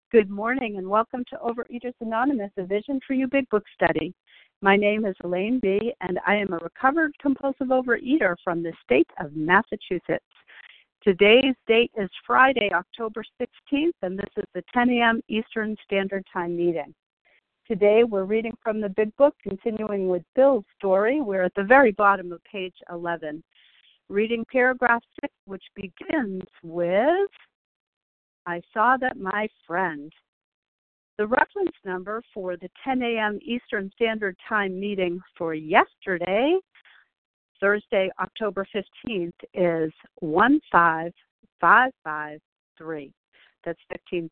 Good morning and welcome to Overeaters Anonymous, a Vision for You Big Book study. My name is Elaine B. and I am a recovered compulsive overeater from the state of Massachusetts. Today's date is Friday, October 16th, and this is the 10 a.m. Eastern Standard Time meeting. Today we're reading from the Big Book, continuing with Bill's story. We're at the very bottom of page 11, reading paragraph 6, which begins with, I saw that my friend. The reference number for the 10 a.m. Eastern Standard Time meeting for yesterday, Thursday, October 15th, is 15553. That's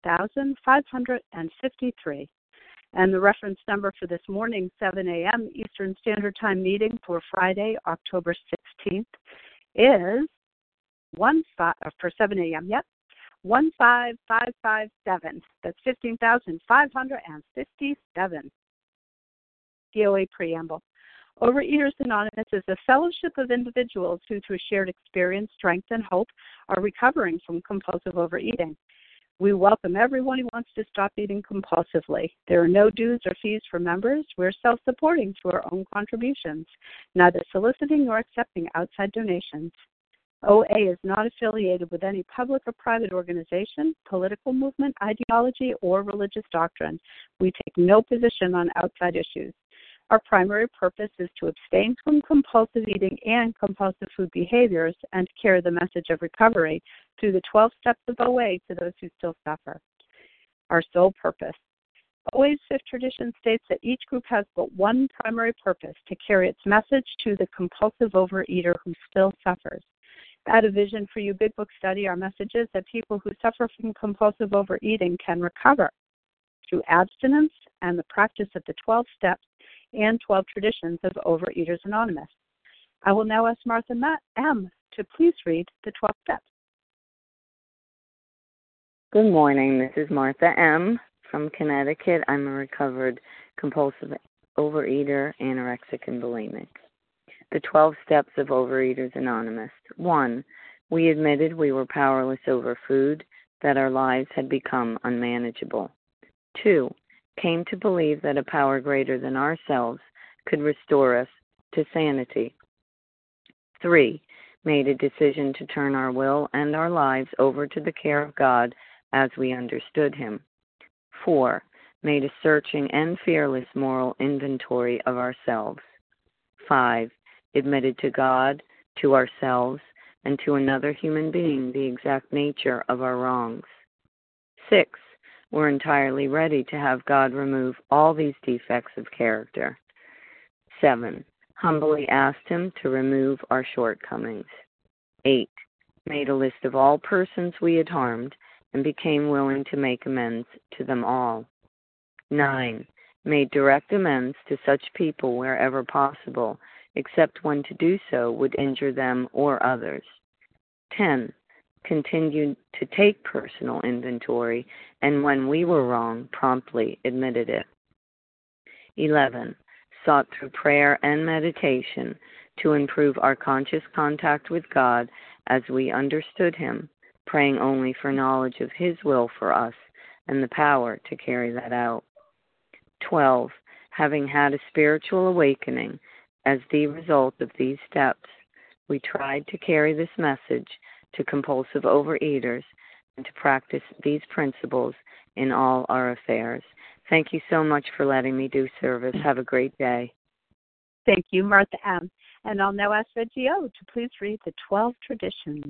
15,553. And the reference number for this morning, 7 a.m. Eastern Standard Time meeting for Friday, October 16th, is for 7 a.m., 15557. That's 15,557. DOA Preamble. Overeaters Anonymous is a fellowship of individuals who, through shared experience, strength, and hope, are recovering from compulsive overeating. We welcome everyone who wants to stop eating compulsively. There are no dues or fees for members. We're self-supporting through our own contributions, neither soliciting nor accepting outside donations. OA is not affiliated with any public or private organization, political movement, ideology, or religious doctrine. We take no position on outside issues. Our primary purpose is to abstain from compulsive eating and compulsive food behaviors and to carry the message of recovery through the 12 steps of OA to those who still suffer. Our sole purpose. OA's fifth tradition states that each group has but one primary purpose, to carry its message to the compulsive overeater who still suffers. At a Vision for You Big Book study, our message is that people who suffer from compulsive overeating can recover through abstinence and the practice of the 12 steps and 12 traditions of Overeaters Anonymous. I will now ask Martha M. to please read the 12 steps. Good morning. This is Martha M. from Connecticut. I'm a recovered compulsive overeater, anorexic, and bulimic. The 12 steps of Overeaters Anonymous. 1. We admitted we were powerless over food, that our lives had become unmanageable. 2. Came to believe that a power greater than ourselves could restore us to sanity. 3. Made a decision to turn our will and our lives over to the care of God as we understood Him. 4. Made a searching and fearless moral inventory of ourselves. 5. Admitted to God, to ourselves, and to another human being the exact nature of our wrongs. 6. We're entirely ready to have God remove all these defects of character. 7. Humbly asked Him to remove our shortcomings. 8. Made a list of all persons we had harmed and became willing to make amends to them all. 9. Made direct amends to such people wherever possible, except when to do so would injure them or others. 10. Continued to take personal inventory, and when we were wrong, promptly admitted it. 11. Sought through prayer and meditation to improve our conscious contact with God as we understood Him, praying only for knowledge of His will for us and the power to carry that out. 12. Having had a spiritual awakening as the result of these steps, we tried to carry this message to compulsive overeaters and to practice these principles in all our affairs. Thank you so much for letting me do service. Have a great day. Thank you, Martha M. And I'll now ask Reggie O. to please read the 12 traditions.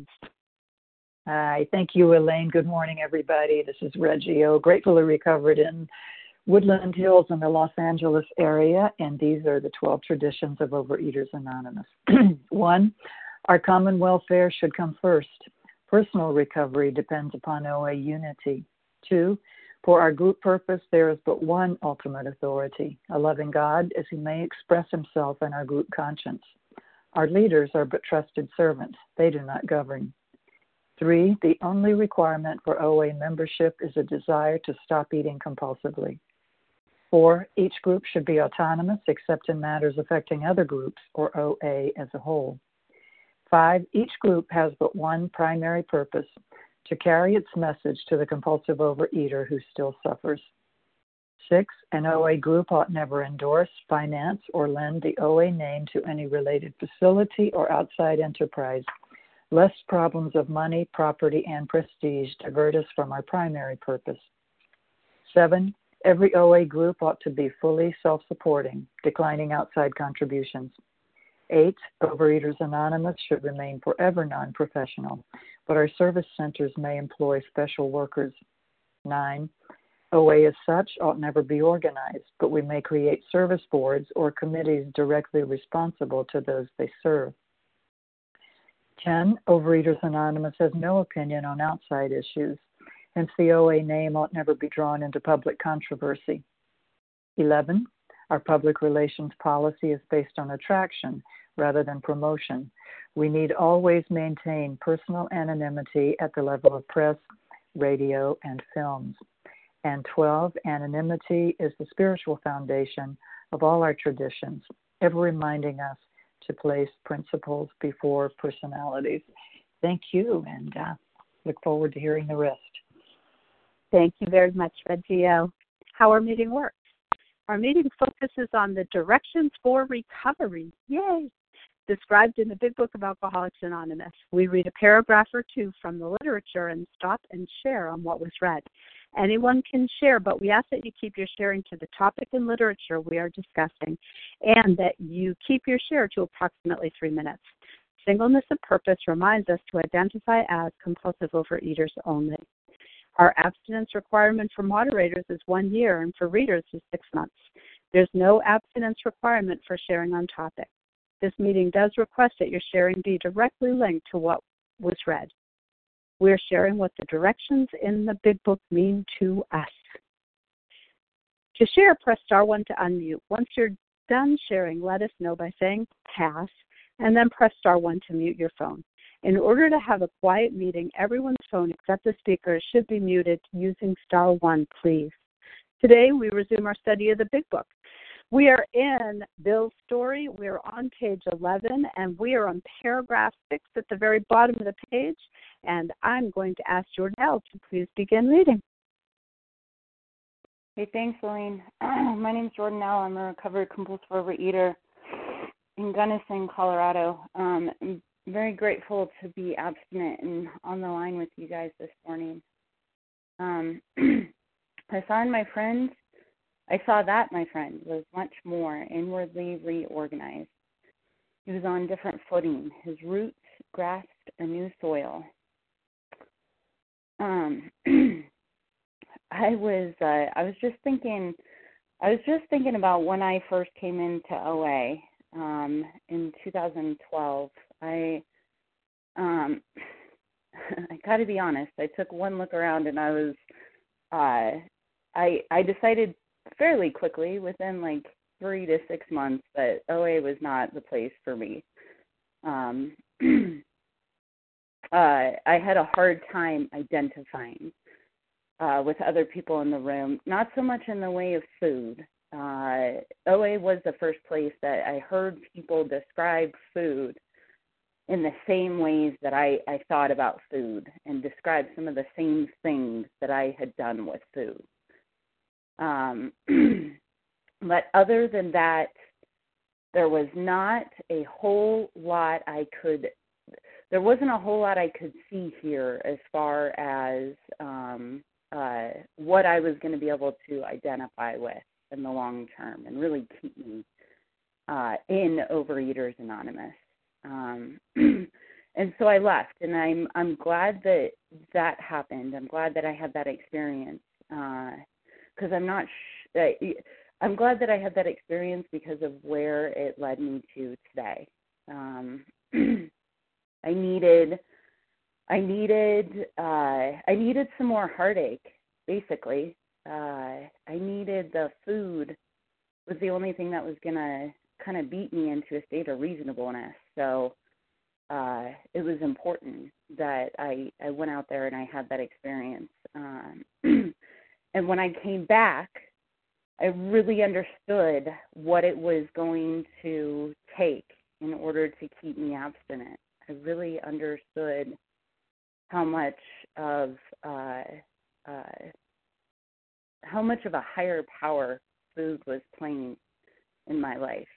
Hi, thank you, Elaine. Good morning, everybody. This is Reggie O. Gratefully recovered in Woodland Hills in the Los Angeles area, and these are the 12 traditions of Overeaters Anonymous. 1. Our common welfare should come first. Personal recovery depends upon OA unity. 2. For our group purpose, there is but one ultimate authority, a loving God, as He may express Himself in our group conscience. Our leaders are but trusted servants. They do not govern. 3. The only requirement for OA membership is a desire to stop eating compulsively. 4. Each group should be autonomous except in matters affecting other groups or OA as a whole. 5. Each group has but one primary purpose, to carry its message to the compulsive overeater who still suffers. 6, an OA group ought never endorse, finance, or lend the OA name to any related facility or outside enterprise, lest problems of money, property, and prestige divert us from our primary purpose. 7, every OA group ought to be fully self-supporting, declining outside contributions. 8, Overeaters Anonymous should remain forever non-professional, but our service centers may employ special workers. 9, OA as such ought never be organized, but we may create service boards or committees directly responsible to those they serve. 10, Overeaters Anonymous has no opinion on outside issues, hence the OA name ought never be drawn into public controversy. 11, our public relations policy is based on attraction rather than promotion. We need always maintain personal anonymity at the level of press, radio, and films. And 12, anonymity is the spiritual foundation of all our traditions, ever reminding us to place principles before personalities. Thank you, and look forward to hearing the rest. Thank you very much, Reggio. How our meeting works. Our meeting focuses on the directions for recovery. Yay! Described in the Big Book of Alcoholics Anonymous. We read a paragraph or two from the literature and stop and share on what was read. Anyone can share, but we ask that you keep your sharing to the topic and literature we are discussing, and that you keep your share to approximately 3 minutes. Singleness of purpose reminds us to identify as compulsive overeaters only. Our abstinence requirement for moderators is 1 year, and for readers is 6 months. There's no abstinence requirement for sharing on topic. This meeting does request that your sharing be directly linked to what was read. We're sharing what the directions in the Big Book mean to us. To share, press star 1 to unmute. Once you're done sharing, let us know by saying pass, and then press star 1 to mute your phone. In order to have a quiet meeting, everyone's phone except the speaker should be muted using star 1, please. Today, we resume our study of the Big Book. We are in Bill's story. We are on page 11, and we are on paragraph 6 at the very bottom of the page. And I'm going to ask Jordanelle to please begin reading. Hey, thanks, Elaine. My name's Jordanelle. I'm a recovered compulsive overeater in Gunnison, Colorado. I'm very grateful to be abstinent and on the line with you guys this morning. I saw that my friend was much more inwardly reorganized. He was on different footing. His roots grasped a new soil. I was just thinking about when I first came into OA in 2012. I got to be honest. I took one look around and I decided fairly quickly, within like 3 to 6 months, that OA was not the place for me. I had a hard time identifying with other people in the room, not so much in the way of food. OA was the first place that I heard people describe food in the same ways that I thought about food and describe some of the same things that I had done with food. But other than that, there was not a whole lot there wasn't a whole lot I could see here as far as what I was going to be able to identify with in the long term and really keep me in Overeaters Anonymous. And so I left, and I'm glad that happened. I'm glad that I had that experience because I'm glad that I had that experience because of where it led me to today. I needed some more heartache, basically. I needed the food was the only thing that was going to kind of beat me into a state of reasonableness. So it was important that I went out there and I had that experience. And when I came back, I really understood what it was going to take in order to keep me abstinent. I really understood how much of a higher power food was playing in my life.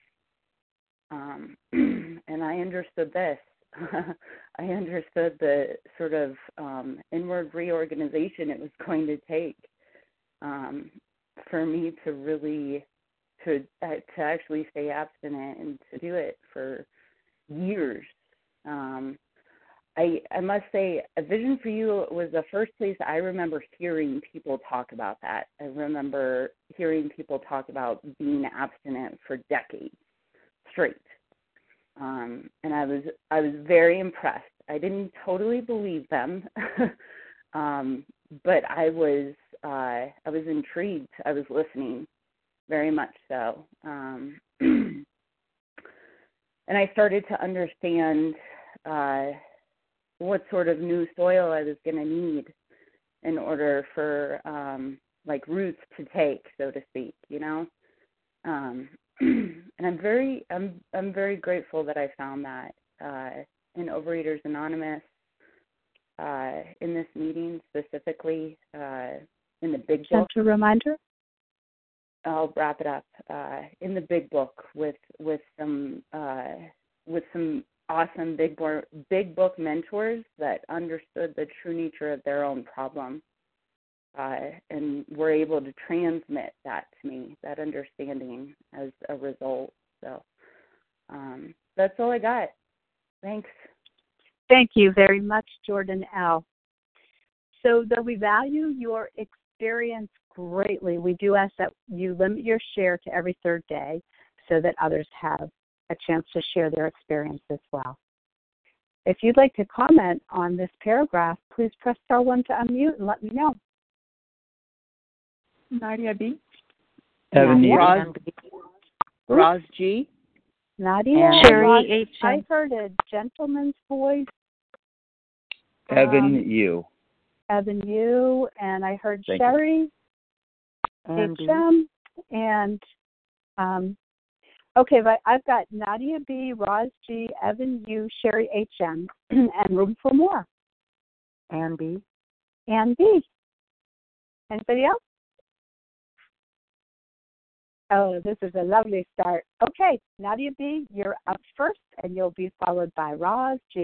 And I understood this. I understood the sort of inward reorganization it was going to take for me to really to actually stay abstinent and to do it for years. I must say, A Vision for You was the first place I remember hearing people talk about that. I remember hearing people talk about being abstinent for decades straight. And I was very impressed. I didn't totally believe them, but I was intrigued. I was listening, very much so. And I started to understand what sort of new soil I was going to need in order for like roots to take, so to speak, you know. And I'm very grateful that I found that in Overeaters Anonymous, in this meeting specifically, in the Big Book. Gentle reminder. I'll wrap it up. In the Big Book with some awesome big book mentors that understood the true nature of their own problem, and were able to transmit that to me, that understanding as a result. So that's all I got. Thanks. Thank you very much, Jordan L. So though we value your experience greatly, we do ask that you limit your share to every third day so that others have a chance to share their experience as well. If you'd like to comment on this paragraph, please press star 1 to unmute and let me know. Nadia B. Evan Roz G. Nadia, and Sherry H. I heard a gentleman's voice. Evan U. Evan U. And I heard Thank Sherry H.M. And okay, but I've got Nadia B., Roz G., Evan U., Sherry H.M., and room for more. Ann B. Ann B. Anybody else? Oh, this is a lovely start. Okay, Nadia B., you're up first, and you'll be followed by Roz G.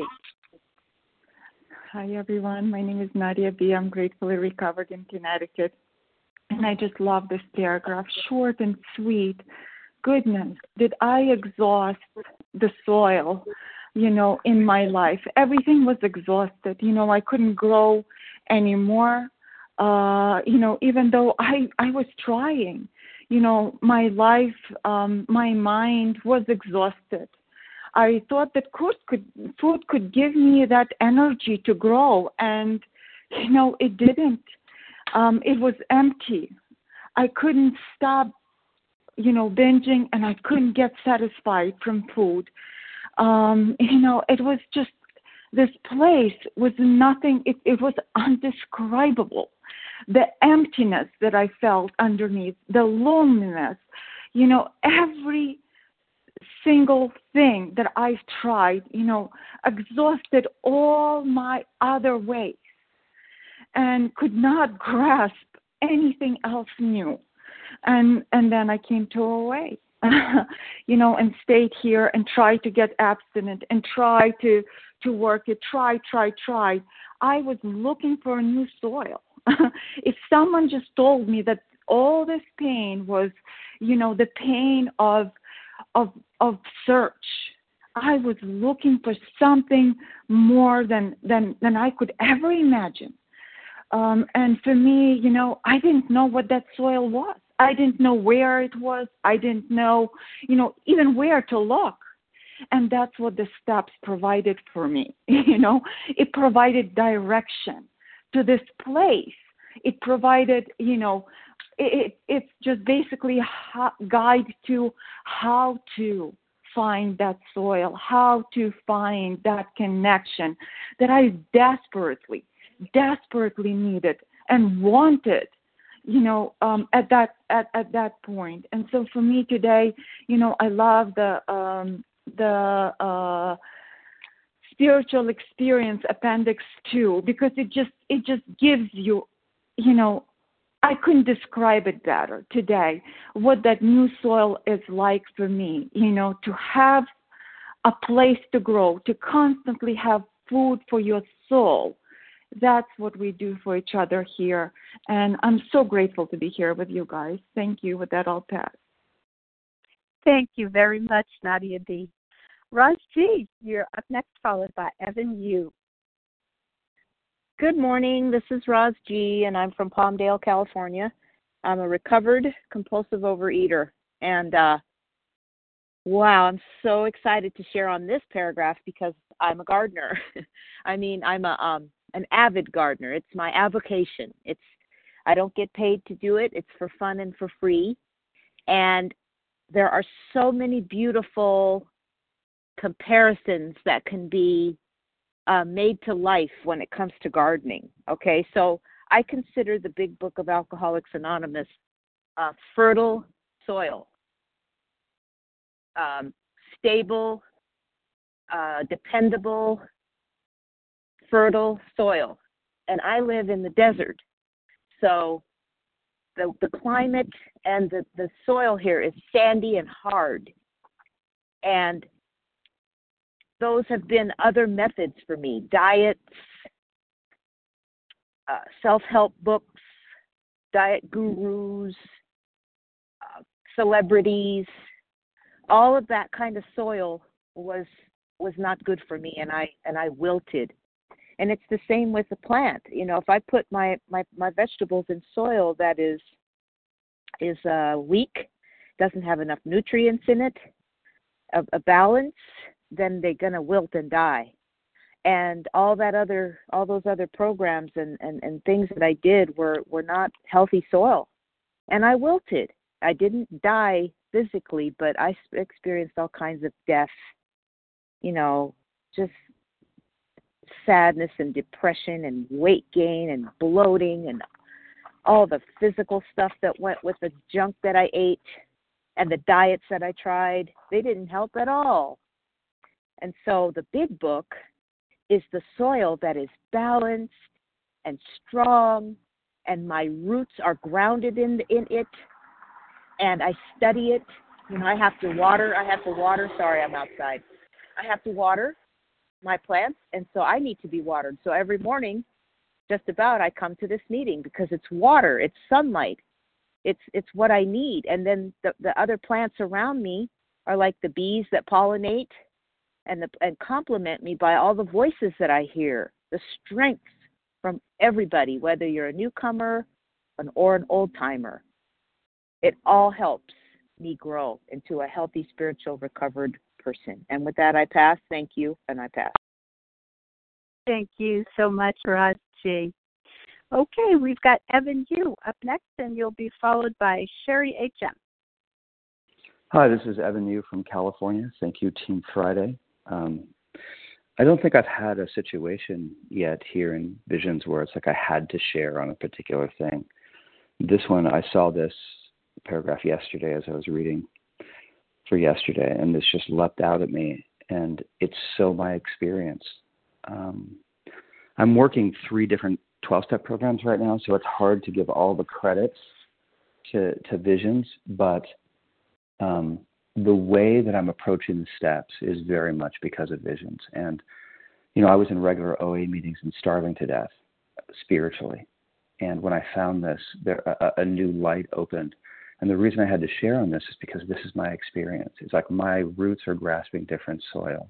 Hi, everyone. My name is Nadia B. I'm gratefully recovered in Connecticut. And I just love this paragraph, short and sweet. Goodness, did I exhaust the soil, in my life? Everything was exhausted. I couldn't grow anymore, even though I was trying. My life, my mind was exhausted. I thought that food could give me that energy to grow, and, it didn't. It was empty. I couldn't stop, binging, and I couldn't get satisfied from food. It was just, this place was nothing, it was undescribable. The emptiness that I felt underneath, the loneliness, every single thing that I've tried, exhausted all my other ways and could not grasp anything else new. And then I came to OA, and stayed here and tried to get abstinent and tried to work it, try. I was looking for a new soil. If someone just told me that all this pain was, the pain of search, I was looking for something more than I could ever imagine. And for me, I didn't know what that soil was. I didn't know where it was. I didn't know, even where to look. And that's what the steps provided for me. It provided direction to this place. It provided, it's just basically a guide to how to find that soil, how to find that connection that I desperately needed and wanted, at that point. And so for me today, I love the spiritual experience Appendix 2 because it just gives you, I couldn't describe it better today, what that new soil is like for me, to have a place to grow, to constantly have food for your soul. That's what we do for each other here. And I'm so grateful to be here with you guys. Thank you. With that, I'll pass. Thank you very much, Nadia B. Roz G., you're up next, followed by Evan U. Good morning. This is Roz G., and I'm from Palmdale, California. I'm a recovered compulsive overeater. And, wow, I'm so excited to share on this paragraph because I'm a gardener. I'm an avid gardener. It's my avocation. I don't get paid to do it. It's for fun and for free. And there are so many beautiful comparisons that can be made to life when it comes to gardening. Okay, so I consider the Big Book of Alcoholics Anonymous fertile soil, stable, dependable, fertile soil. And I live in the desert, so the climate and the soil here is sandy and hard. And those have been other methods for me: diets, self-help books, diet gurus, celebrities. All of that kind of soil was not good for me, and I wilted. And it's the same with the plant. If I put my vegetables in soil that is weak, doesn't have enough nutrients in it, a balance, then they're gonna wilt and die. And all those other programs and things that I did were not healthy soil, and I wilted. I didn't die physically, but I experienced all kinds of death. Just sadness and depression and weight gain and bloating and all the physical stuff that went with the junk that I ate and the diets that I tried. They didn't help at all. And so the Big Book is the soil that is balanced and strong, and my roots are grounded in it, and I study it. I have to water. Sorry, I'm outside. I have to water my plants, and so I need to be watered. So every morning, just about, I come to this meeting because it's water, it's sunlight, it's what I need. And then the other plants around me are like the bees that pollinate and compliment me by all the voices that I hear, the strength from everybody, whether you're a newcomer or an old-timer. It all helps me grow into a healthy, spiritual, recovered person. And with that, I pass. Thank you, and I pass. Thank you so much, Roz G. Okay, we've got Evan U. up next, and you'll be followed by Sherry H.M. Hi, this is Evan Yu from California. Thank you, Team Friday. I don't think I've had a situation yet here in Visions where it's like I had to share on a particular thing. This one, I saw this paragraph yesterday as I was reading for yesterday, and this just leapt out at me, and it's so my experience. I'm working 3 different 12-step programs right now, so it's hard to give all the credits to Visions, but the way that I'm approaching the steps is very much because of Visions. And, I was in regular OA meetings and starving to death spiritually. And when I found this, a new light opened. And the reason I had to share on this is because this is my experience. It's like my roots are grasping different soil.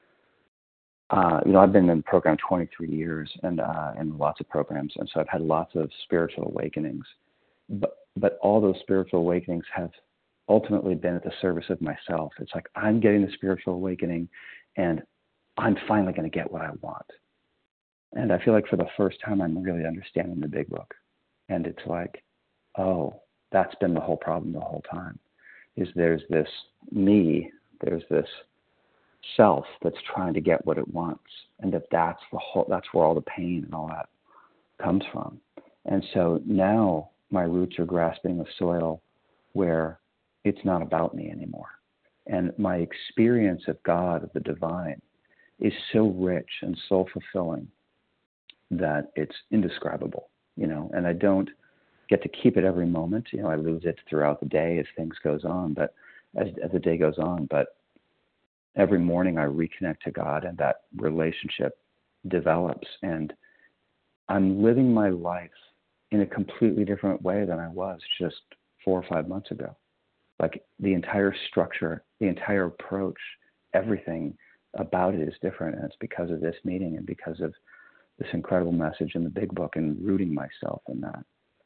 I've been in the program 23 years and in lots of programs. And so I've had lots of spiritual awakenings. But all those spiritual awakenings have ultimately been at the service of myself. It's like I'm getting the spiritual awakening and I'm finally going to get what I want. And I feel like for the first time I'm really understanding the Big Book. And it's like, oh, that's been the whole problem the whole time, is there's this me, there's this self that's trying to get what it wants. And that's where all the pain and all that comes from. And so now my roots are grasping a soil where it's not about me anymore. And my experience of God, of the divine, is so rich and so fulfilling that it's indescribable, and I don't get to keep it every moment. I lose it throughout the day as things goes on, but as the day goes on, but every morning I reconnect to God and that relationship develops, and I'm living my life in a completely different way than I was just 4 or 5 months ago. Like the entire structure, the entire approach, everything about it is different, and it's because of this meeting and because of this incredible message in the Big Book and rooting myself in that.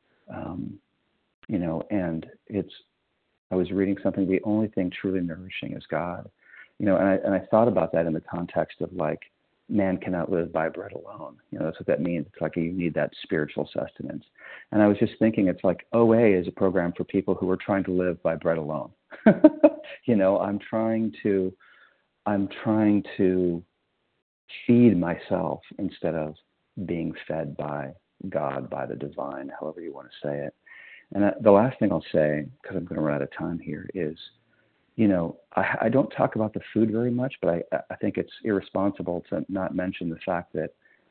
And I was reading something, the only thing truly nourishing is God. And I thought about that in the context of like, man cannot live by bread alone. That's what that means. It's like you need that spiritual sustenance. And I was just thinking, it's like OA is a program for people who are trying to live by bread alone. I'm trying to feed myself instead of being fed by God, by the divine, however you want to say it. And the last thing I'll say, because I'm going to run out of time here, is, I don't talk about the food very much, but I think it's irresponsible to not mention the fact that,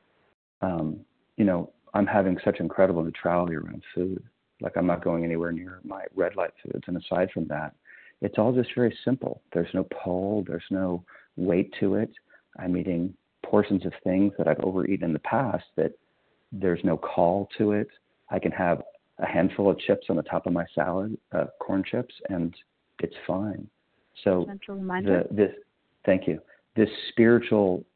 I'm having such incredible neutrality around food. Like I'm not going anywhere near my red light foods. And aside from that, it's all just very simple. There's no pull. There's no weight to it. I'm eating portions of things that I've overeaten in the past that there's no call to it. I can have a handful of chips on the top of my salad, corn chips, and it's fine. So thank you. This spiritual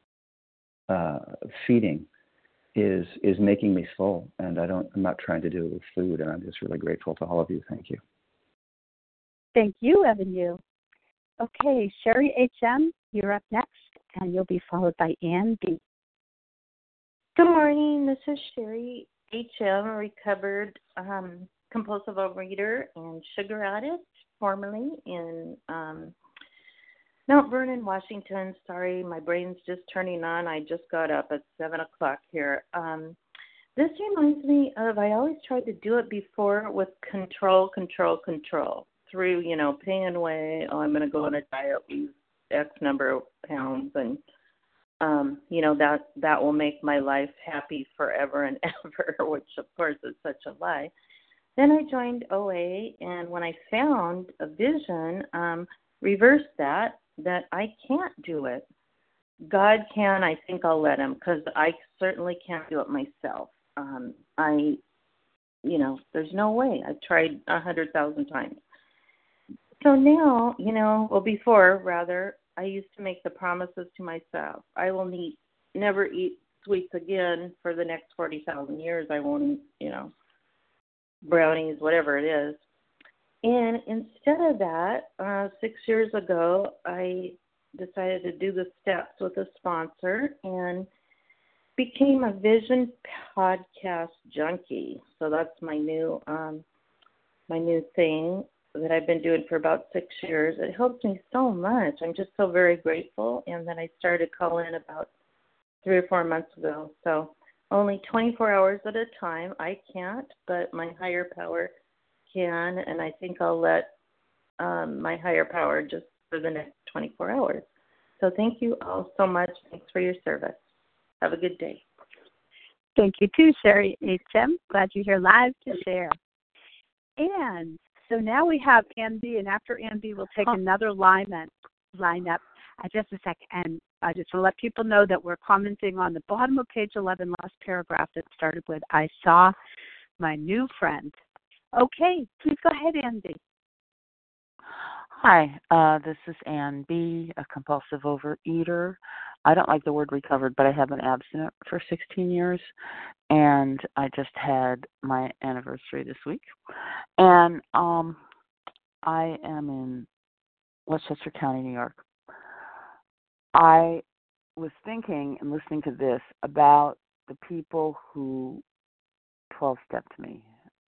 feeding is making me full, and I'm not trying to do it with food, and I'm just really grateful to all of you. Thank you. Thank you, Evan Yu. Okay, Sherry H.M., you're up next, and you'll be followed by Ann B. Good morning. This is Sherry H.M., a recovered compulsive overeater and sugar addict, formerly in Mount Vernon, Washington. Sorry, my brain's just turning on. I just got up at 7 o'clock here. This reminds me of, I always tried to do it before with control through, paying away. Oh, I'm going to go on a diet, lose X number of pounds, and that will make my life happy forever and ever, which of course is such a lie. Then I joined OA, and when I found a vision, reversed that I can't do it. God can. I think I'll let him, because I certainly can't do it myself. There's no way. I've tried 100,000 times. So now, before, I used to make the promises to myself. I will never eat sweets again for the next 40,000 years. I won't eat, brownies, whatever it is. And instead of that, 6 years ago, I decided to do the steps with a sponsor and became a Vision podcast junkie. So that's my new thing that I've been doing for about 6 years. It helps me so much. I'm just so very grateful. And then I started calling about 3 or 4 months ago. So only 24 hours at a time. I can't, but my higher power can. And I think I'll let my higher power just for the next 24 hours. So thank you all so much. Thanks for your service. Have a good day. Thank you too, Sherry H.M. Glad you're here live to share. And so now we have Ann B., and after Ann B., we'll take another lineup. Just a second. And I just want to let people know that we're commenting on the bottom of page 11, last paragraph that started with, I saw my new friend. Okay, please go ahead, Ann B. Hi, this is Ann B., a compulsive overeater. I don't like the word recovered, but I have been abstinent for 16 years, and I just had my anniversary this week. And I am in Westchester County, New York. I was thinking and listening to this about the people who 12-stepped me.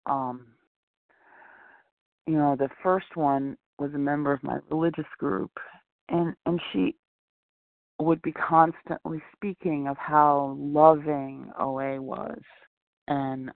The first one was a member of my religious group, and she would be constantly speaking of how loving OA was. And,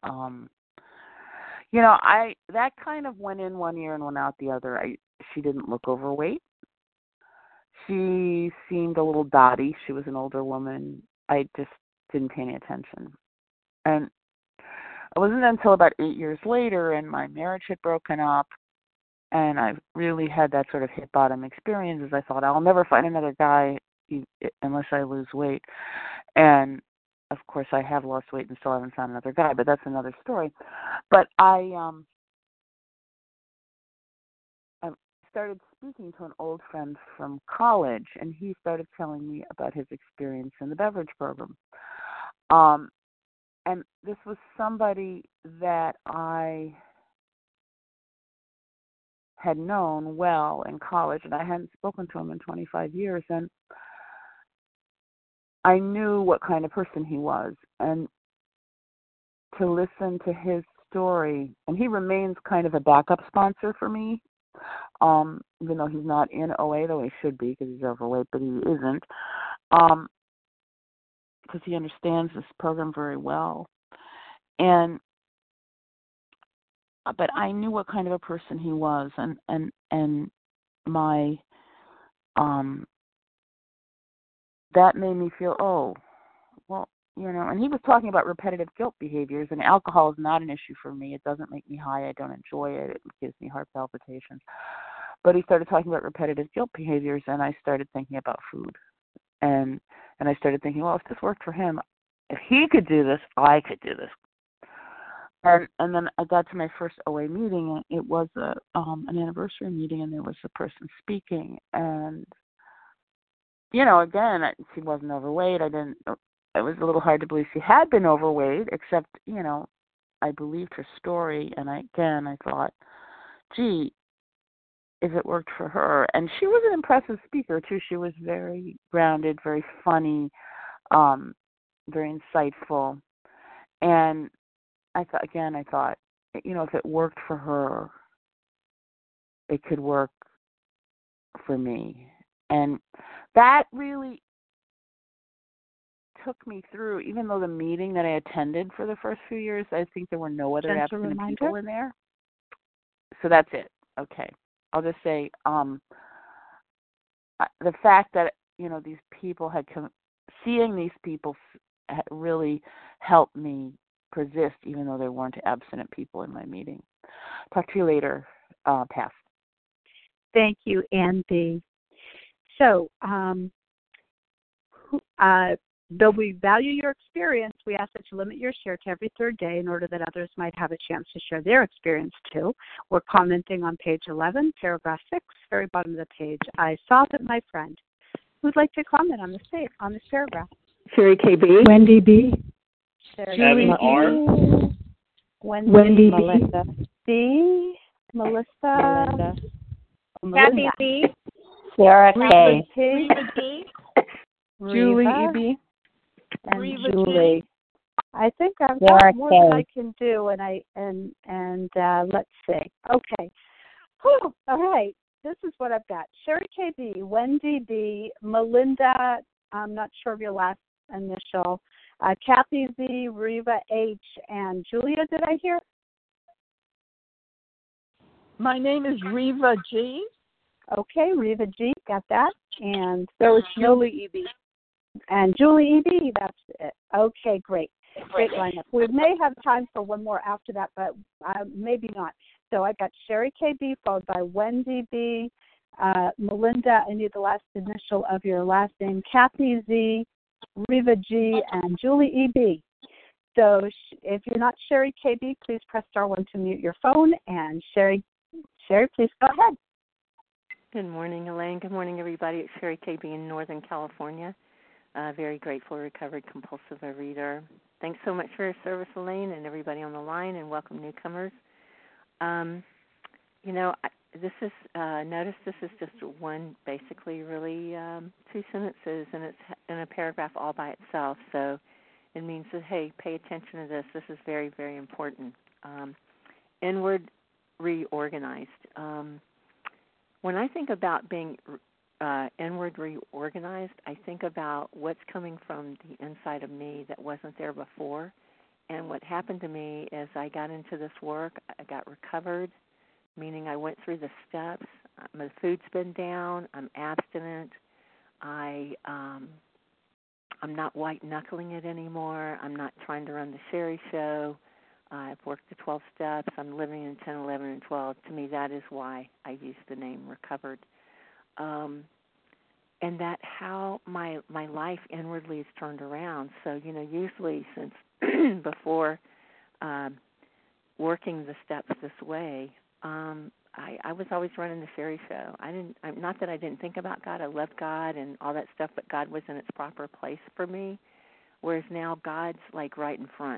that kind of went in one ear and went out the other. She didn't look overweight. she seemed a little dotty. She was an older woman. I just didn't pay any attention. And it wasn't until about 8 years later, and my marriage had broken up, and I really had that sort of hit bottom experience, as I thought, I'll never find another guy unless I lose weight. And of course, I have lost weight and still haven't found another guy, but that's another story. But I started speaking to an old friend from college, and he started telling me about his experience in the beverage program. And this was somebody that I had known well in college, and I hadn't spoken to him in 25 years, and I knew what kind of person he was. And to listen to his story, and he remains kind of a backup sponsor for me, even though he's not in OA, though he should be because he's overweight, but he isn't, because he understands this program very well. And but I knew what kind of a person he was, and my that made me feel, oh, well, and he was talking about repetitive guilt behaviors, and alcohol is not an issue for me. It doesn't make me high. I don't enjoy it. It gives me heart palpitations. But he started talking about repetitive guilt behaviors, and I started thinking about food. And I started thinking, well, if this worked for him, if he could do this, I could do this. And then I got to my first OA meeting, and it was an anniversary meeting, and there was a person speaking. And, again, she wasn't overweight. It was a little hard to believe she had been overweight, except, I believed her story. And I thought, gee, if it worked for her. And she was an impressive speaker, too. She was very grounded, very funny, very insightful. And I thought, if it worked for her, it could work for me. And that really took me through, even though the meeting that I attended for the first few years, I think there were no other abstinent people in there. So that's it. Okay. I'll just say the fact that, these people had seeing these people really helped me persist, even though there weren't abstinent people in my meeting. Talk to you later, Pass. Thank you, Ann B. So, though we value your experience, we ask that you limit your share to every third day in order that others might have a chance to share their experience too. We're commenting on page 11, paragraph 6, very bottom of the page. I saw that my friend. Who'd like to comment on this paragraph? Sherry KB. Wendy B. Julie R. Wendy B. Melinda C. Melissa. Kathy B. Sarah K. Reva G. Julie E.B. And Reva Julie. G. I think I've Sarah got more K. than I can do, and let's see. Okay. Whew. All right. This is what I've got. Sherry KB, Wendy B, Melinda, I'm not sure of your last initial, Kathy Z, Reva H, and Julia, did I hear? My name is Reva G. Okay, Reva G, got that. And That was Julie E.B. And Julie E.B., that's it. Okay, great. Great lineup. We may have time for one more after that, but maybe not. So I got Sherry KB followed by Wendy B, Melinda, I need the last initial of your last name, Kathy Z, Reva G, and Julie E.B. So if you're not Sherry KB, please press star 1 to mute your phone. And Sherry, please go ahead. Good morning, Elaine. Good morning, everybody. It's Sherry KB in Northern California. Very grateful, recovered compulsive overeater. Thanks so much for your service, Elaine, and everybody on the line, and welcome newcomers. This is notice this is just one, basically, really 2 sentences, and it's in a paragraph all by itself. So it means that, hey, pay attention to this. This is very, very important. Inward reorganized. When I think about being inward reorganized, I think about what's coming from the inside of me that wasn't there before. And what happened to me is I got into this work, I got recovered, meaning I went through the steps. My food's been down, I'm abstinent, I'm not white knuckling it anymore. I'm not trying to run the Sherry Show. I've worked the 12 steps. I'm living in 10, 11, and 12. To me, that is why I use the name Recovered. And that how my life inwardly is turned around. So, usually since before working the steps this way, I was always running the Sherry Show. Not that I didn't think about God. I loved God and all that stuff, but God was in its proper place for me. Whereas now God's like right front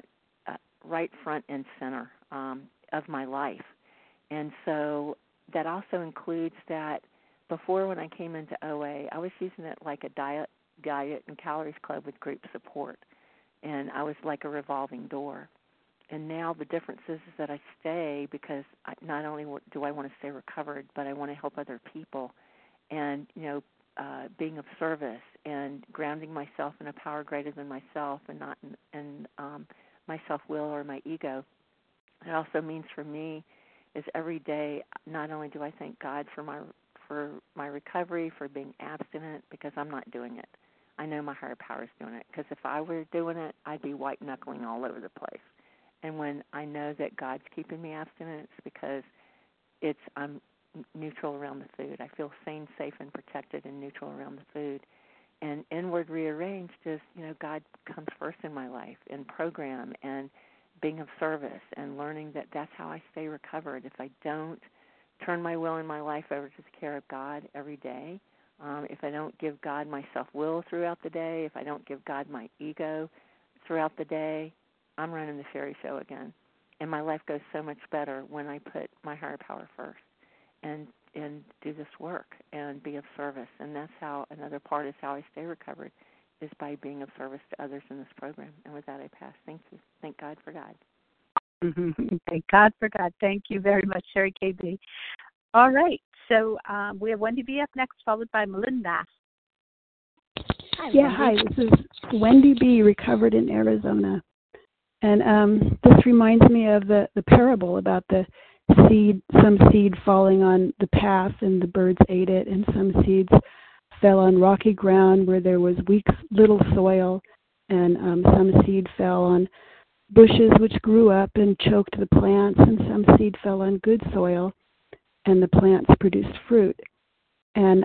and center of my life. And so that also includes that before, when I came into OA, I was using it like a diet and calories club with group support, and I was like a revolving door. And now the difference is that I stay because not only do I want to stay recovered, but I want to help other people, and being of service and grounding myself in a power greater than myself, and not in my self-will or my ego. It also means for me is every day, not only do I thank God for my recovery, for being abstinent, because I'm not doing it. I know my higher power is doing it, because if I were doing it, I'd be white-knuckling all over the place. And when I know that God's keeping me abstinent, it's because I'm neutral around the food. I feel sane, safe, and protected and neutral around the food. And inward rearranged is, God comes first in my life, in program and being of service, and learning that that's how I stay recovered. If I don't turn my will and my life over to the care of God every day, if I don't give God my self-will throughout the day, if I don't give God my ego throughout the day, I'm running the Sherry Show again. And my life goes so much better when I put my higher power first and do this work and be of service. And that's how another part is how I stay recovered, is by being of service to others in this program. And with that, I pass. Thank you. Thank God for God. Thank God for God. Thank you very much, Sherry KB. All right. So we have Wendy B. up next, followed by Melinda. Hi, this is Wendy B., recovered in Arizona. And this reminds me of the parable about some seed falling on the path and the birds ate it, and some seeds fell on rocky ground where there was weak little soil, and some seed fell on bushes which grew up and choked the plants, and some seed fell on good soil, and the plants produced fruit. And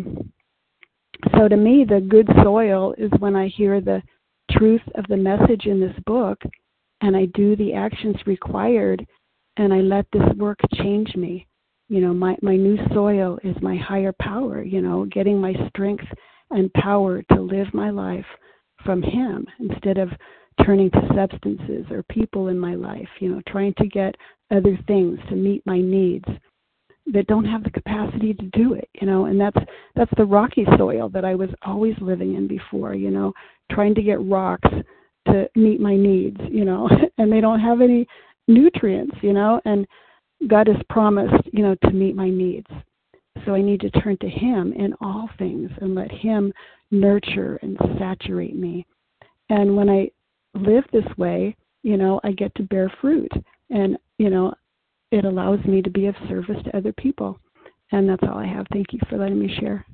so to me, the good soil is when I hear the truth of the message in this book, and I do the actions required, and I let this work change me. My new soil is my higher power, getting my strength and power to live my life from Him instead of turning to substances or people in my life, trying to get other things to meet my needs that don't have the capacity to do it, and that's the rocky soil that I was always living in before, trying to get rocks to meet my needs, and they don't have any nutrients, and God has promised, to meet my needs. So I need to turn to Him in all things and let Him nurture and saturate me. And when I live this way, I get to bear fruit, and, it allows me to be of service to other people. And that's all I have. Thank you for letting me share.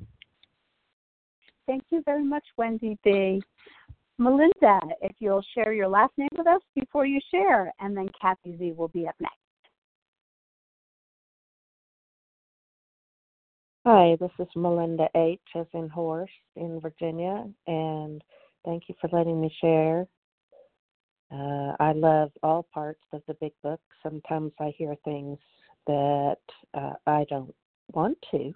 Thank you very much, Wendy B. Melinda, if you'll share your last name with us before you share, and then Kathy Z will be up next. Hi, this is Melinda H. as in horse in Virginia, and thank you for letting me share. I love all parts of the big book. Sometimes I hear things that I don't want to,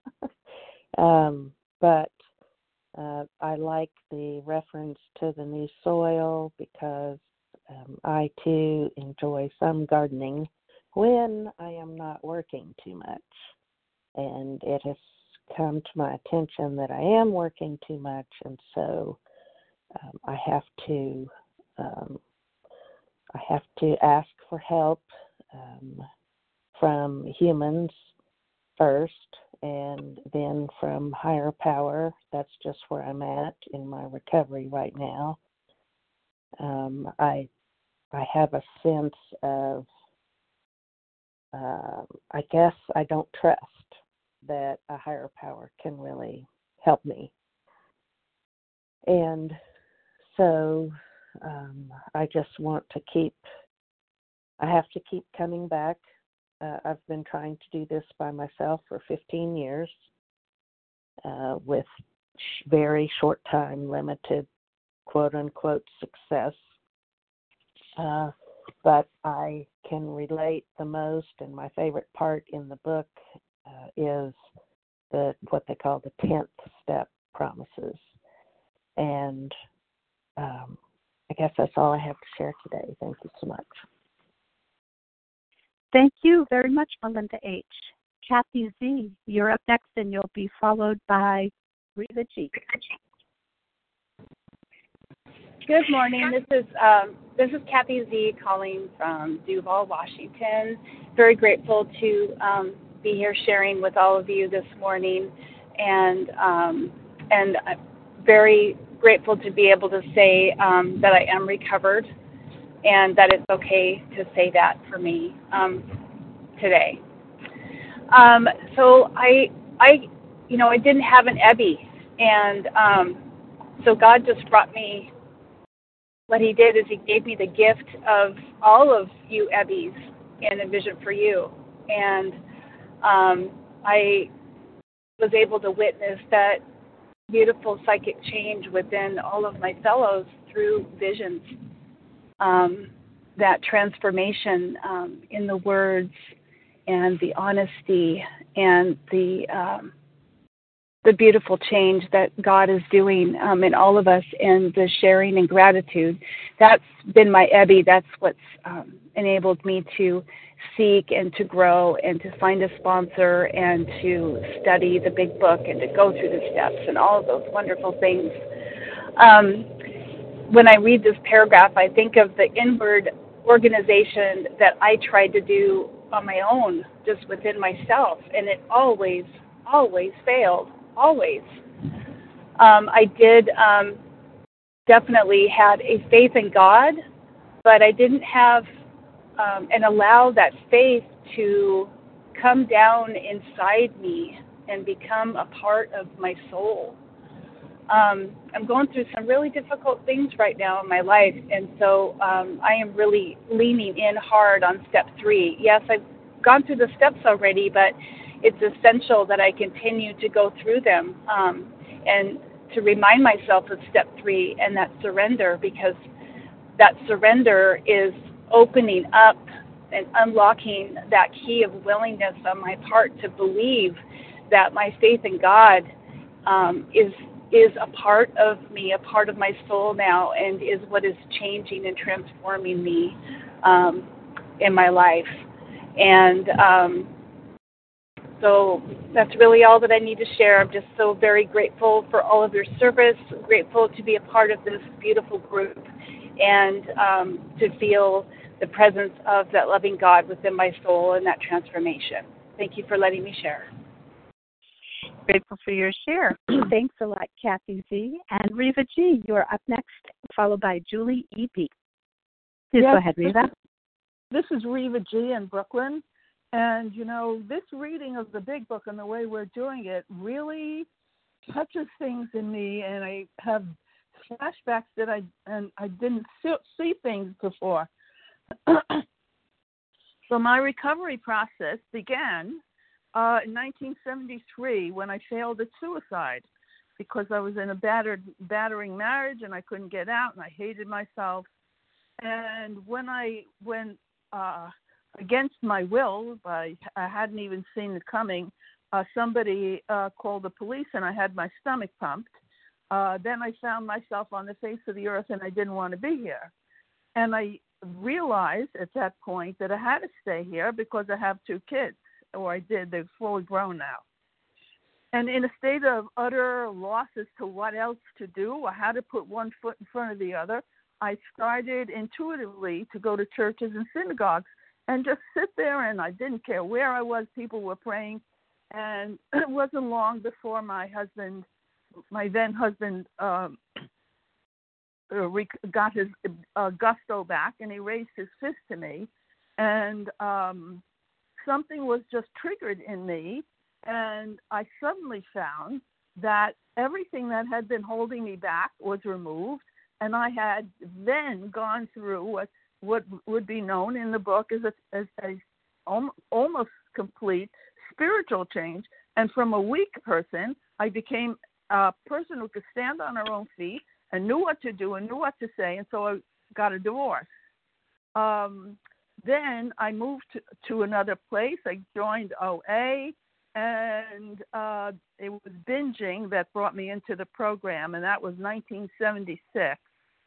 but I like the reference to the new soil because I too enjoy some gardening when I am not working too much. And it has come to my attention that I am working too much, and so I have to ask for help from humans first, and then from higher power. That's just where I'm at in my recovery right now. I have a sense of, I guess I don't trust that a higher power can really help me And so I just want to I have to keep coming back. I've been trying to do this by myself for 15 years with very short time, limited, quote-unquote, success. But I can relate the most, and my favorite part in the book is what they call the 10th step promises. And I guess that's all I have to share today. Thank you so much. Thank you very much, Melinda H. Kathy Z., you're up next, and you'll be followed by Reva G. Good morning. This is Kathy Z. calling from Duval, Washington. Very grateful to be here sharing with all of you this morning, and I'm very grateful to be able to say that I am recovered, and that it's okay to say that for me today. So I didn't have an Ebby, and so God just brought me. What He did is He gave me the gift of all of you Ebbies in A Vision for You, and I was able to witness that beautiful psychic change within all of my fellows through visions. That transformation in the words and the honesty and the beautiful change that God is doing in all of us, and the sharing and gratitude. That's been my Ebby. That's what's enabled me to seek and to grow and to find a sponsor and to study the big book and to go through the steps and all of those wonderful things. When I read this paragraph, I think of the inward organization that I tried to do on my own, just within myself, and it always failed. Always. I did definitely had a faith in God, but I didn't have and allow that faith to come down inside me and become a part of my soul. I'm going through some really difficult things right now in my life, and so I am really leaning in hard on step 3. Yes, I've gone through the steps already, but it's essential that I continue to go through them and to remind myself of step 3 and that surrender, because that surrender is opening up and unlocking that key of willingness on my part to believe that my faith in God is a part of me, a part of my soul now, and is what is changing and transforming me in my life. And so that's really all that I need to share. I'm just so very grateful for all of your service, grateful to be a part of this beautiful group, and to feel the presence of that loving God within my soul and that transformation. Thank you for letting me share. Grateful for your share. Thanks a lot, Kathy Z. And Reva G., you're up next, followed by Julie E.B. Please go ahead, Reva. This is Reva G. in Brooklyn. And, this reading of the big book and the way we're doing it really touches things in me, and I have flashbacks that I didn't see things before. So my recovery process began in 1973 when I failed at suicide because I was in a battering marriage and I couldn't get out and I hated myself. And when I went against my will, I hadn't even seen it coming, somebody called the police and I had my stomach pumped. Then I found myself on the face of the earth and I didn't want to be here. And I realized at that point that I had to stay here because I have 2 kids, or I did. They're fully grown now. And in a state of utter loss as to what else to do or how to put one foot in front of the other, I started intuitively to go to churches and synagogues and just sit there, and I didn't care where I was. People were praying. And it wasn't long before my then husband, got his gusto back, and he raised his fist to me, and something was just triggered in me, and I suddenly found that everything that had been holding me back was removed, and I had then gone through what would be known in the book as a almost complete spiritual change. And from a weak person, I became a person who could stand on her own feet and knew what to do and knew what to say, and so I got a divorce. Then I moved to another place. I joined OA, and it was binging that brought me into the program, and that was 1976.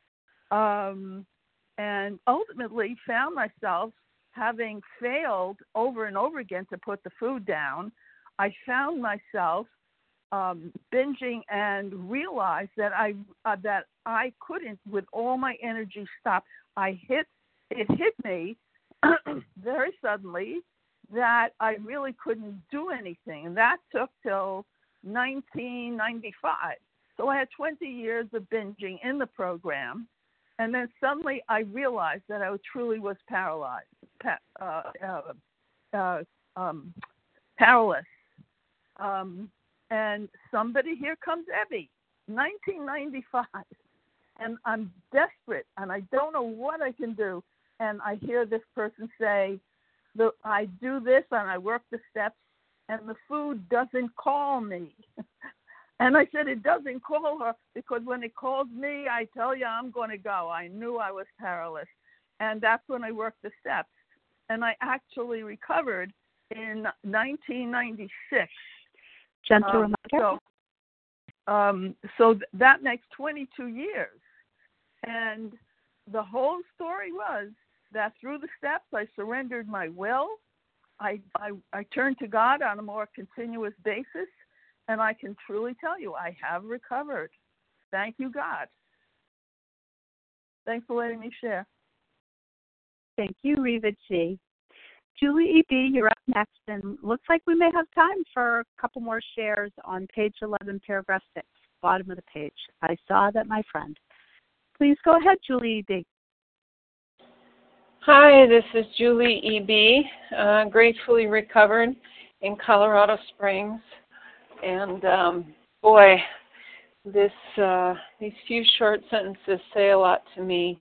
And ultimately found myself having failed over and over again to put the food down. I found myself binging and realized that I couldn't, with all my energy, stop. It hit me very suddenly that I really couldn't do anything, and that took till 1995. So I had 20 years of binging in the program, and then suddenly I realized that I truly was powerless. And somebody, here comes Ebby, 1995, and I'm desperate, and I don't know what I can do. And I hear this person say, I do this, and I work the steps, and the food doesn't call me. And I said, it doesn't call her, because when it calls me, I tell you I'm going to go. I knew I was powerless. And that's when I worked the steps. And I actually recovered in 1996. Gentle reminder. So that makes 22 years. And the whole story was that through the steps, I surrendered my will. I turned to God on a more continuous basis, and I can truly tell you I have recovered. Thank you, God. Thanks for letting me share. Thank you, Reva G. Julie E.B., you're up next, and looks like we may have time for a couple more shares on page 11, paragraph 6, bottom of the page. I saw that, my friend. Please go ahead, Julie E.B. Hi, this is Julie E.B., gratefully recovered in Colorado Springs. And boy, these few short sentences say a lot to me.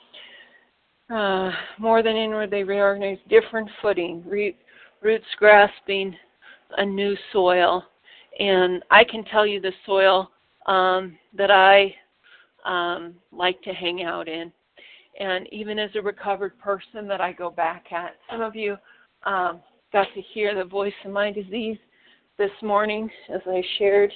More than inward, they reorganize different footing, roots grasping a new soil. And I can tell you the soil that I like to hang out in. And even as a recovered person that I go back at. Some of you got to hear the voice of my disease this morning as I shared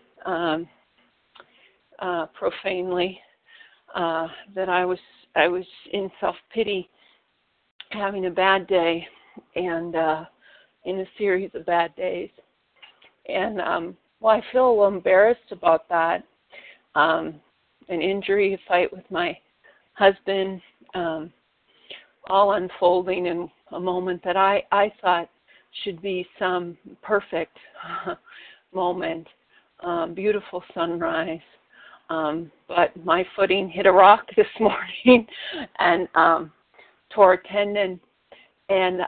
profanely that I was in self-pity, having a bad day, and in a series of bad days. And I feel a little embarrassed about that. An injury, a fight with my husband, all unfolding in a moment that I thought should be some perfect moment, beautiful sunrise. But my footing hit a rock this morning and tore a tendon. And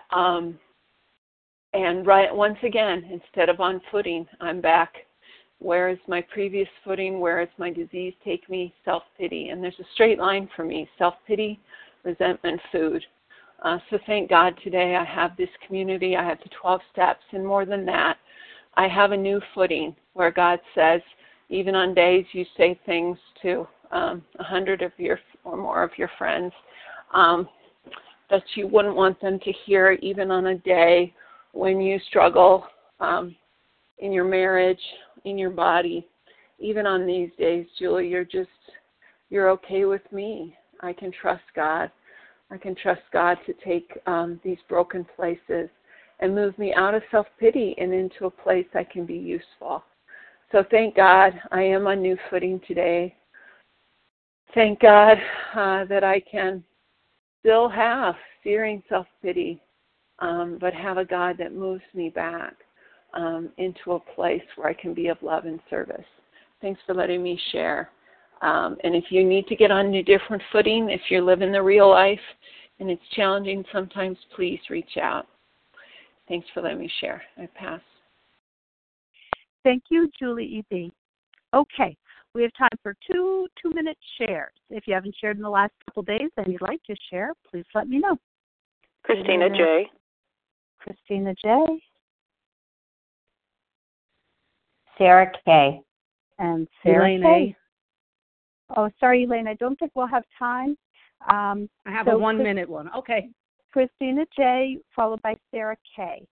right once again, instead of on footing, I'm back. Where is my previous footing? Where is my disease take me? Self-pity. And there's a straight line for me. Self-pity, resentment, food. So thank God today I have this community. I have the 12 steps. And more than that, I have a new footing where God says, even on days you say things to 100 of your or more of your friends that you wouldn't want them to hear, even on a day when you struggle in your marriage, in your body. Even on these days, Julie, you're okay with me. I can trust God. I can trust God to take these broken places and move me out of self-pity and into a place I can be useful. So thank God I am on new footing today. Thank God that I can still have searing self-pity, but have a God that moves me back into a place where I can be of love and service. Thanks for letting me share. And if you need to get on a different footing, if you're living the real life and it's challenging sometimes, please reach out. Thanks for letting me share. I pass. Thank you, Julie E.B. Okay, we have time for two 2-minute shares. If you haven't shared in the last couple days and you'd like to share, please let me know. Christina J. Christina J. Sarah K. And Sarah Elaine K. Oh, sorry, Elaine. I don't think we'll have time. I have a 1-minute one. Okay. Christina J. followed by Sarah K.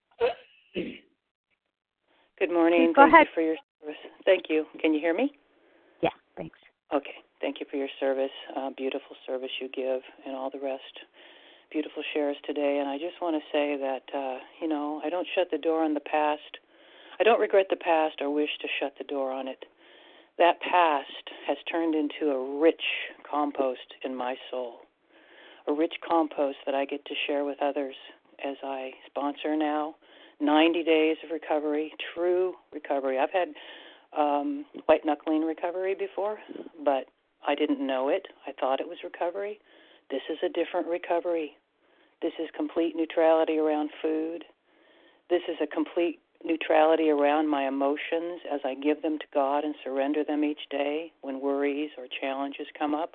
Good morning. Go ahead. You for your service. Thank you. Can you hear me? Yeah, thanks. Okay. Thank you for your service. Beautiful service you give and all the rest. Beautiful shares today. And I just want to say that, I don't shut the door on the past. I don't regret the past or wish to shut the door on it. That past has turned into a rich compost in my soul, a rich compost that I get to share with others as I sponsor now 90 days of recovery, true recovery. I've had white knuckling recovery before, but I didn't know it. I thought it was recovery. This is a different recovery. This is complete neutrality around food. This is a complete neutrality around my emotions as I give them to God and surrender them each day when worries or challenges come up.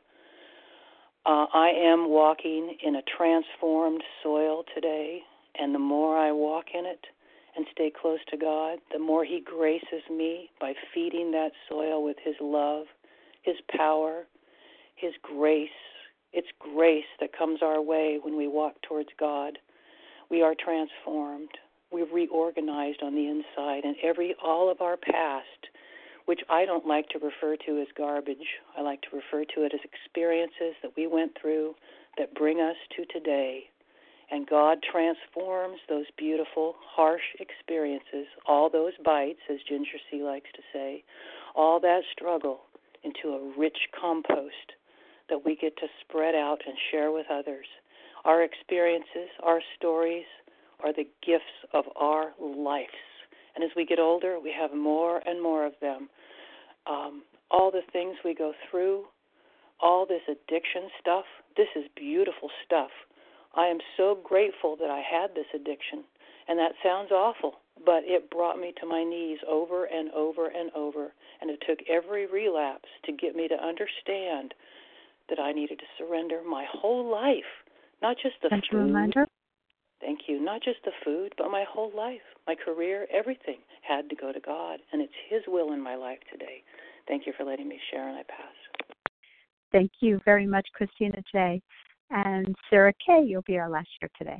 I am walking in a transformed soil today, and the more I walk in it and stay close to God, the more He graces me by feeding that soil with His love, His power, His grace. It's grace that comes our way when we walk towards God. We are transformed. We're reorganized on the inside, and all of our past, which I don't like to refer to as garbage. I like to refer to it as experiences that we went through that bring us to today. And God transforms those beautiful, harsh experiences, all those bites, as Ginger C. likes to say, all that struggle into a rich compost that we get to spread out and share with others. Our experiences, our stories, are the gifts of our lives. And as we get older, we have more and more of them. All the things we go through, all this addiction stuff, this is beautiful stuff. I am so grateful that I had this addiction. And that sounds awful, but it brought me to my knees over and over and over. And it took every relapse to get me to understand that I needed to surrender my whole life, not just the Gentle food. reminder. Thank you. Not just the food, but my whole life, my career, everything had to go to God, and it's His will in my life today. Thank you for letting me share, and I pass. Thank you very much, Christina J. And Sarah K., you'll be our last share today.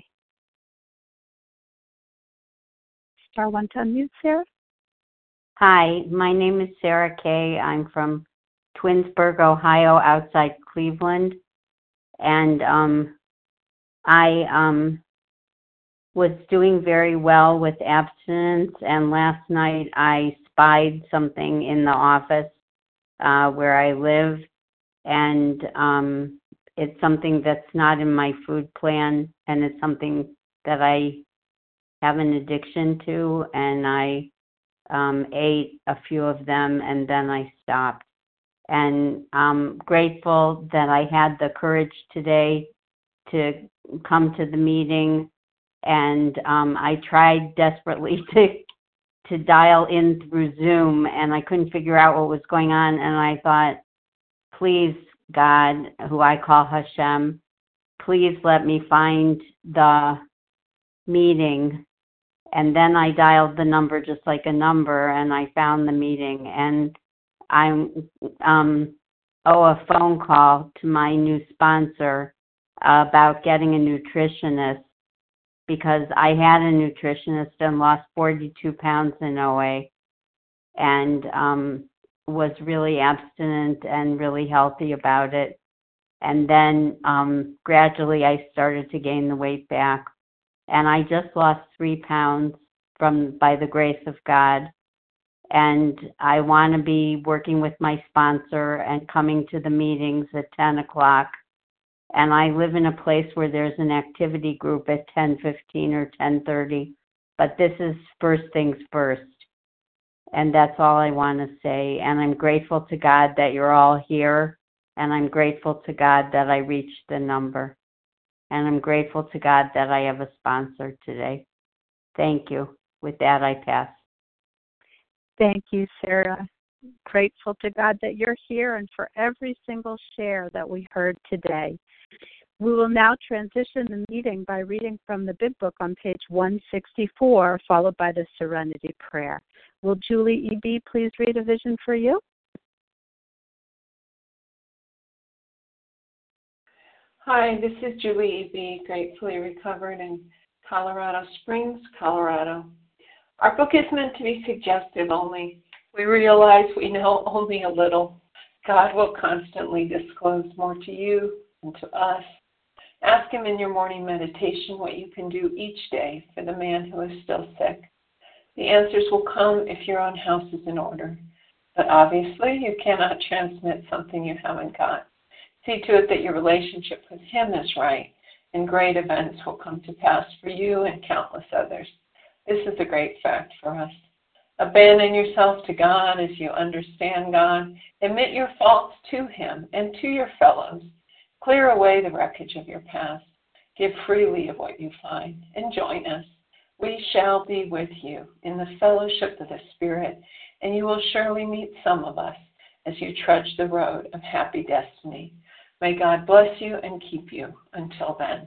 Star one to unmute, Sarah. Hi, my name is Sarah Kay. I'm from Twinsburg, Ohio, outside Cleveland. And I was doing very well with abstinence, and last night I spied something in the office where I live, and it's something that's not in my food plan, and it's something that I have an addiction to, and I ate a few of them, and then I stopped. And I'm grateful that I had the courage today to come to the meeting, and I tried desperately to dial in through Zoom, and I couldn't figure out what was going on, and I thought, please, God, who I call Hashem, please let me find the meeting. And then I dialed the number just like a number, and I found the meeting, and I owe a phone call to my new sponsor about getting a nutritionist, because I had a nutritionist and lost 42 pounds in OA, and was really abstinent and really healthy about it. And then gradually I started to gain the weight back, and I just lost 3 pounds by the grace of God. And I want to be working with my sponsor and coming to the meetings at 10 o'clock. And I live in a place where there's an activity group at 10:15 or 10:30. But this is first things first. And that's all I want to say. And I'm grateful to God that you're all here. And I'm grateful to God that I reached the number. And I'm grateful to God that I have a sponsor today. Thank you. With that, I pass. Thank you, Sarah. Grateful to God that you're here and for every single share that we heard today. We will now transition the meeting by reading from the Big Book on page 164, followed by the Serenity Prayer. Will Julie E.B. please read a vision for you? Hi, this is Julie E.B., gratefully recovered in Colorado Springs, Colorado. Our book is meant to be suggestive only. We realize we know only a little. God will constantly disclose more to you and to us. Ask Him in your morning meditation what you can do each day for the man who is still sick. The answers will come if your own house is in order. But obviously, you cannot transmit something you haven't got. See to it that your relationship with Him is right, and great events will come to pass for you and countless others. This is a great fact for us. Abandon yourself to God as you understand God. Admit your faults to Him and to your fellows. Clear away the wreckage of your past. Give freely of what you find, and join us. We shall be with you in the fellowship of the Spirit, and you will surely meet some of us as you trudge the road of happy destiny. May God bless you and keep you until then.